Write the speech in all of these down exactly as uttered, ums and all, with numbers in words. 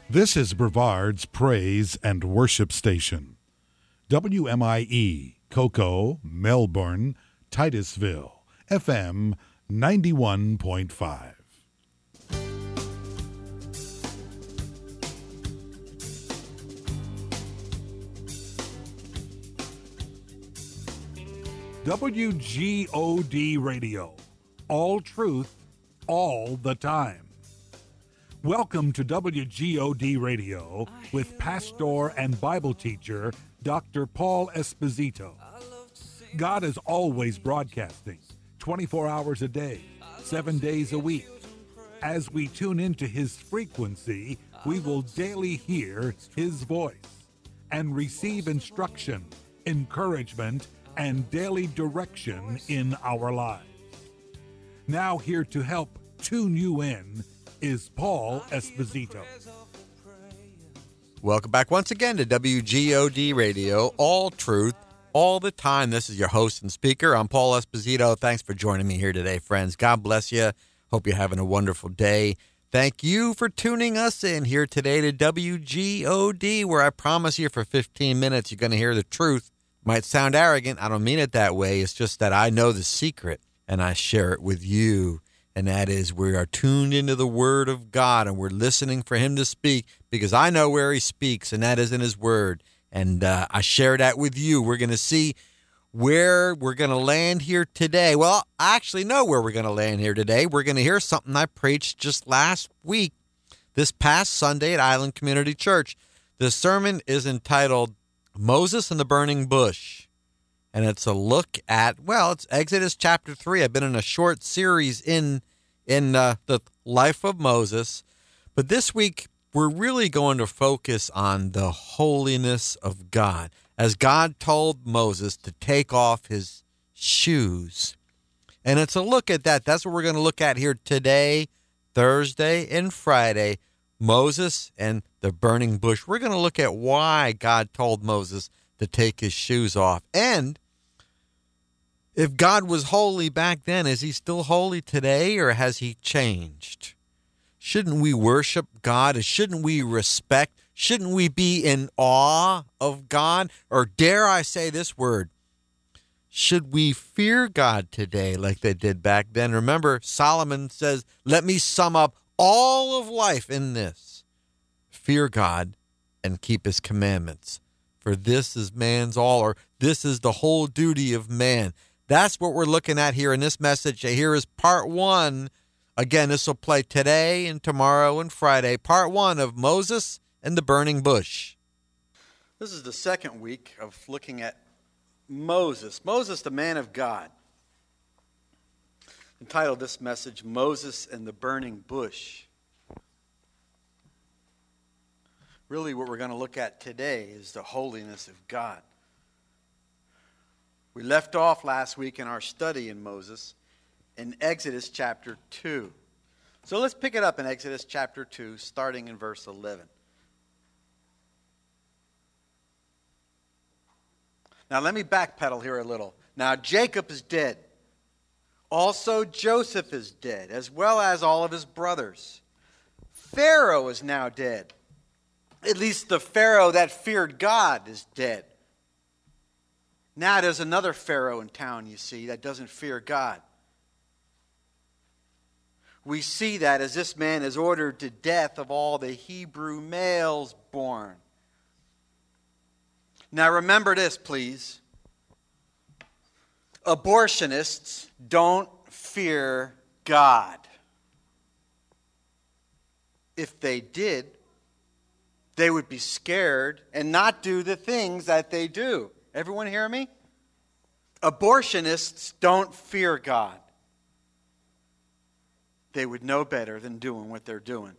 This is Brevard's Praise and Worship Station. W M I E, Cocoa, Melbourne, Titusville, F M ninety-one point five. W G O D Radio. All truth, all the time. Welcome to W G O D Radio with pastor and Bible teacher Doctor Paul Esposito. God is always broadcasting, twenty-four hours a day, seven days a week. As we tune into his frequency, we will daily hear his voice and receive instruction, encouragement, and daily direction in our lives. Now here to help tune you in is Paul Esposito. Welcome back once again to W G O D Radio, all truth, all the time. This is your host and speaker. I'm Paul Esposito. Thanks for joining me here today, friends. God bless you. Hope you're having a wonderful day. Thank you for tuning us in here today to W G O D, where I promise you for fifteen minutes you're going to hear the truth. Might sound arrogant. I don't mean it that way. It's just that I know the secret, and I share it with you. And that is, we are tuned into the Word of God, and we're listening for Him to speak, because I know where He speaks, and that is in His Word. And uh, I share that with you. We're going to see where we're going to land here today. Well, I actually know where we're going to land here today. We're going to hear something I preached just last week, this past Sunday at Island Community Church. The sermon is entitled Moses and the Burning Bush. And it's a look at, well, it's Exodus chapter three. I've been in a short series in in uh, the life of Moses. But this week, we're really going to focus on the holiness of God. As God told Moses to take off his shoes. And it's a look at that. That's what we're going to look at here today, Thursday, and Friday. Moses and the burning bush. We're going to look at why God told Moses to take his shoes off. And if God was holy back then, is he still holy today, or has he changed? Shouldn't we worship God? Shouldn't we respect? Shouldn't we be in awe of God? Or dare I say this word? Should we fear God today like they did back then? Remember, Solomon says, let me sum up all of life in this. Fear God and keep his commandments. For this is man's all, or this is the whole duty of man. That's what we're looking at here in this message. Here is part one. Again, this will play today and tomorrow and Friday. Part one of Moses and the burning bush. This is the second week of looking at Moses. Moses, the man of God. Entitled this message, Moses and the Burning Bush. Really what we're going to look at today is the holiness of God. We left off last week in our study in Moses in Exodus chapter two. So let's pick it up in Exodus chapter two, starting in verse eleven. Now let me backpedal here a little. Now Jacob is dead. Also Joseph is dead, as well as all of his brothers. Pharaoh is now dead. At least the Pharaoh that feared God is dead. Now there's another Pharaoh in town, you see, that doesn't fear God. We see that as this man is ordered to death of all the Hebrew males born. Now remember this, please. Abortionists don't fear God. If they did, they would be scared and not do the things that they do. Everyone hear me? Abortionists don't fear God. They would know better than doing what they're doing.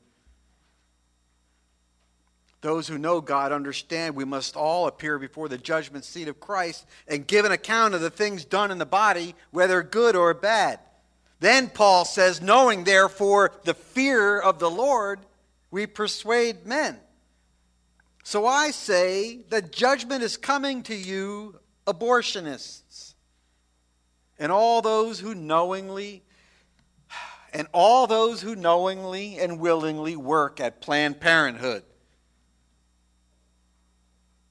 Those who know God understand we must all appear before the judgment seat of Christ and give an account of the things done in the body, whether good or bad. Then Paul says, knowing therefore the fear of the Lord, we persuade men. So I say that judgment is coming to you, abortionists, and all those who knowingly and all those who knowingly and willingly work at Planned Parenthood.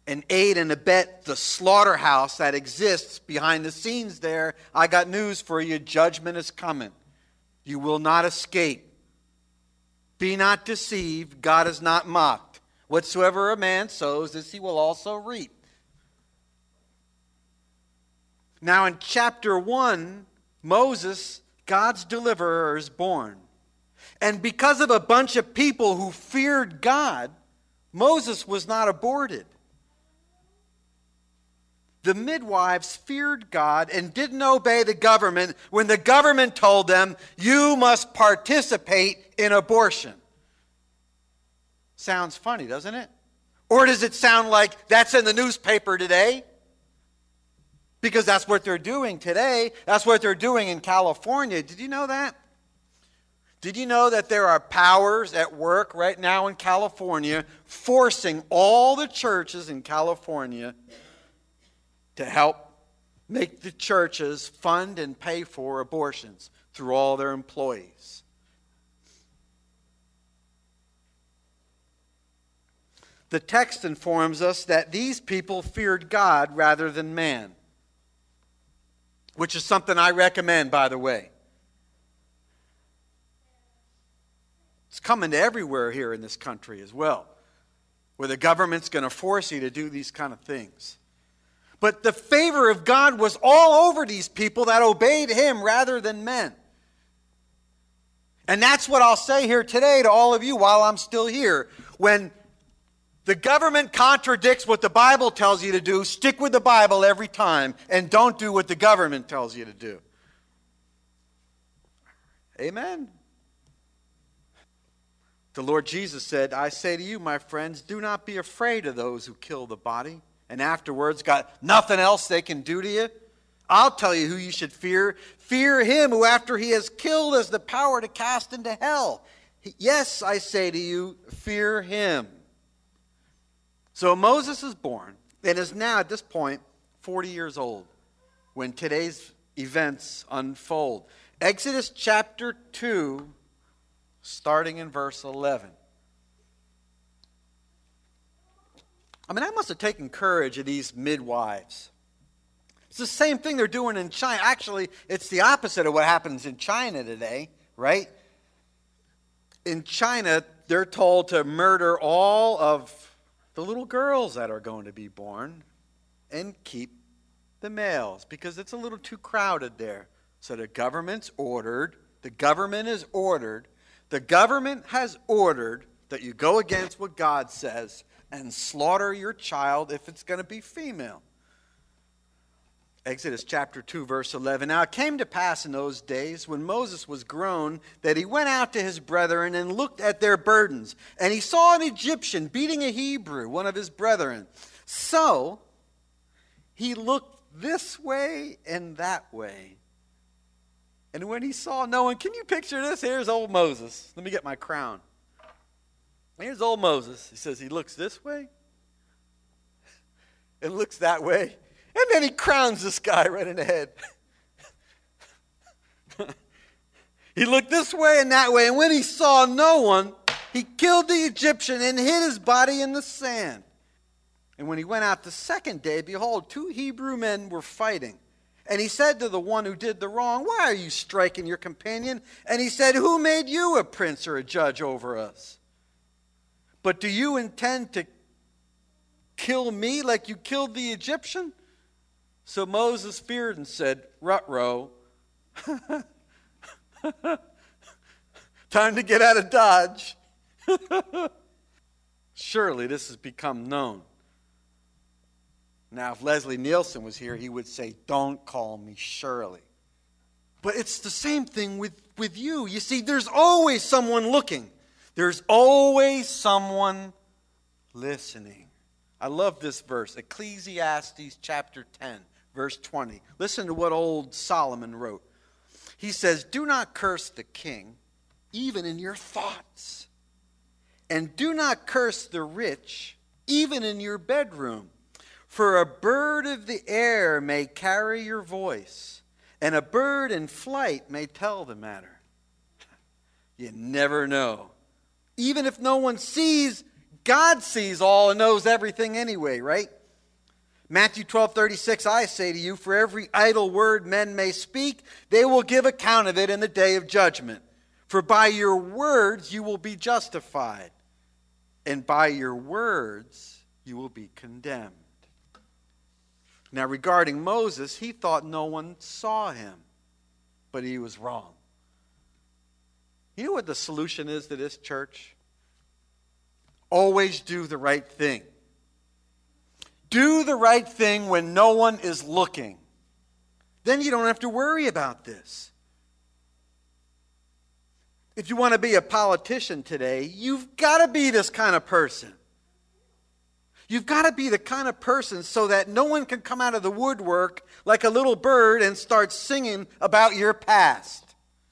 and aid and abet the slaughterhouse that exists behind the scenes there, I got news for you. Judgment is coming. You will not escape. Be not deceived. God is not mocked. Whatsoever a man sows, this he will also reap. Now in chapter one, Moses, God's deliverer, is born. And because of a bunch of people who feared God, Moses was not aborted. The midwives feared God and didn't obey the government when the government told them, you must participate in abortion. Sounds funny, doesn't it? Or does it sound like that's in the newspaper today? Because that's what they're doing today. That's what they're doing in California. Did you know that? Did you know that there are powers at work right now in California forcing all the churches in California to help make the churches fund and pay for abortions through all their employees? The text informs us that these people feared God rather than man, which is something I recommend, by the way. It's coming to everywhere here in this country as well, where the government's going to force you to do these kind of things. But the favor of God was all over these people that obeyed him rather than men. And that's what I'll say here today to all of you while I'm still here. When the government contradicts what the Bible tells you to do, stick with the Bible every time and don't do what the government tells you to do. Amen. The Lord Jesus said, I say to you, my friends, do not be afraid of those who kill the body and afterwards got nothing else they can do to you. I'll tell you who you should fear. Fear him who after he has killed has the power to cast into hell. Yes, I say to you, fear him. So Moses is born and is now at this point forty years old when today's events unfold. Exodus chapter two, starting in verse eleven. I mean, I must have taken courage of these midwives. It's the same thing they're doing in China. Actually, it's the opposite of what happens in China today, right? In China, they're told to murder all of the little girls that are going to be born and keep the males because it's a little too crowded there. So the government's ordered, the government is ordered, the government has ordered that you go against what God says and slaughter your child if it's going to be female. Exodus chapter two, verse eleven. Now it came to pass in those days when Moses was grown that he went out to his brethren and looked at their burdens. And he saw an Egyptian beating a Hebrew, one of his brethren. So he looked this way and that way. And when he saw no one, can you picture this? Here's old Moses. Let me get my crown. Here's old Moses. He says he looks this way and looks that way. And then he crowns this guy right in the head. He looked this way and that way. And when he saw no one, he killed the Egyptian and hid his body in the sand. And when he went out the second day, behold, two Hebrew men were fighting. And he said to the one who did the wrong, why are you striking your companion? And he said, who made you a prince or a judge over us? But do you intend to kill me like you killed the Egyptian? So Moses feared and said, Ruh-roh, time to get out of Dodge. Surely this has become known. Now, if Leslie Nielsen was here, he would say, don't call me Shirley. But it's the same thing with, with you. You see, there's always someone looking. There's always someone listening. I love this verse, Ecclesiastes chapter ten, verse twenty. Listen to what old Solomon wrote. He says, do not curse the king, even in your thoughts. And do not curse the rich, even in your bedroom. For a bird of the air may carry your voice, and a bird in flight may tell the matter. You never know. Even if no one sees, God sees all and knows everything anyway, right? Matthew twelve thirty-six, I say to you, for every idle word men may speak, they will give account of it in the day of judgment. For by your words you will be justified, and by your words you will be condemned. Now regarding Moses, he thought no one saw him, but he was wrong. You know what the solution is to this, church? Always do the right thing. Do the right thing when no one is looking. Then you don't have to worry about this. If you want to be a politician today, you've got to be this kind of person. You've got to be the kind of person so that no one can come out of the woodwork like a little bird and start singing about your past.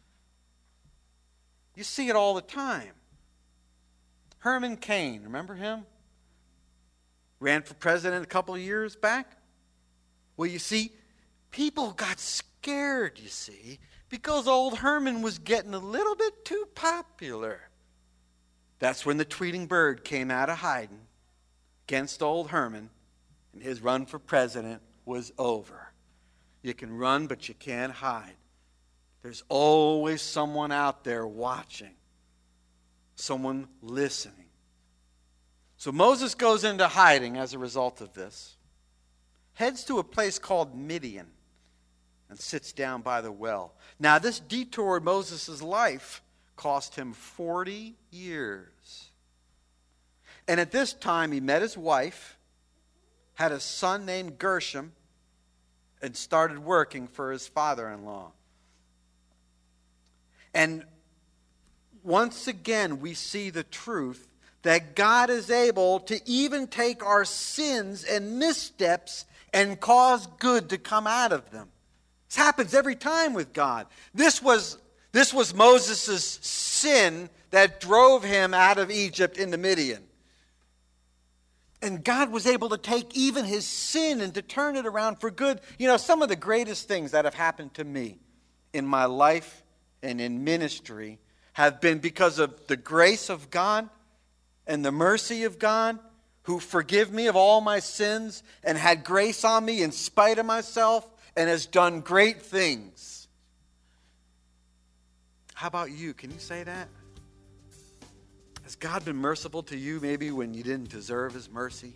You see it all the time. Herman Cain, remember him? Ran for president a couple of years back. Well, you see, people got scared, you see, because old Herman was getting a little bit too popular. That's when the tweeting bird came out of hiding against old Herman, and his run for president was over. You can run, but you can't hide. There's always someone out there watching, someone listening. So Moses goes into hiding as a result of this, heads to a place called Midian, and sits down by the well. Now, this detour in Moses' life cost him forty years. And at this time, he met his wife, had a son named Gershom, and started working for his father-in-law. And once again, we see the truth that God is able to even take our sins and missteps and cause good to come out of them. This happens every time with God. This was, this was Moses' sin that drove him out of Egypt into Midian. And God was able to take even his sin and to turn it around for good. You know, some of the greatest things that have happened to me in my life and in ministry have been because of the grace of God and the mercy of God, who forgive me of all my sins and had grace on me in spite of myself and has done great things. How about you? Can you say that? Has God been merciful to you maybe when you didn't deserve his mercy?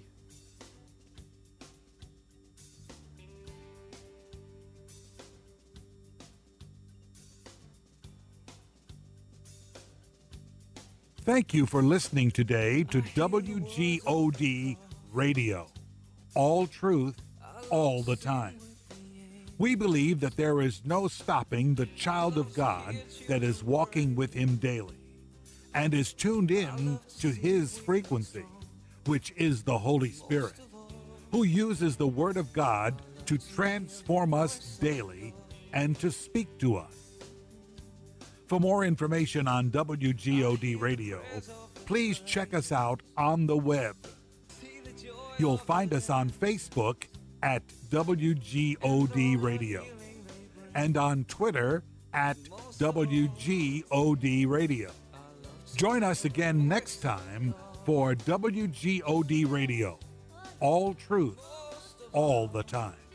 Thank you for listening today to W G O D Radio. All truth, all the time. We believe that there is no stopping the child of God that is walking with him daily and is tuned in to his frequency, which is the Holy Spirit, who uses the Word of God to transform us daily and to speak to us. For more information on W G O D Radio, please check us out on the web. You'll find us on Facebook at W G O D Radio and on Twitter at W G O D Radio. Join us again next time for W G O D Radio. All truth, all the time.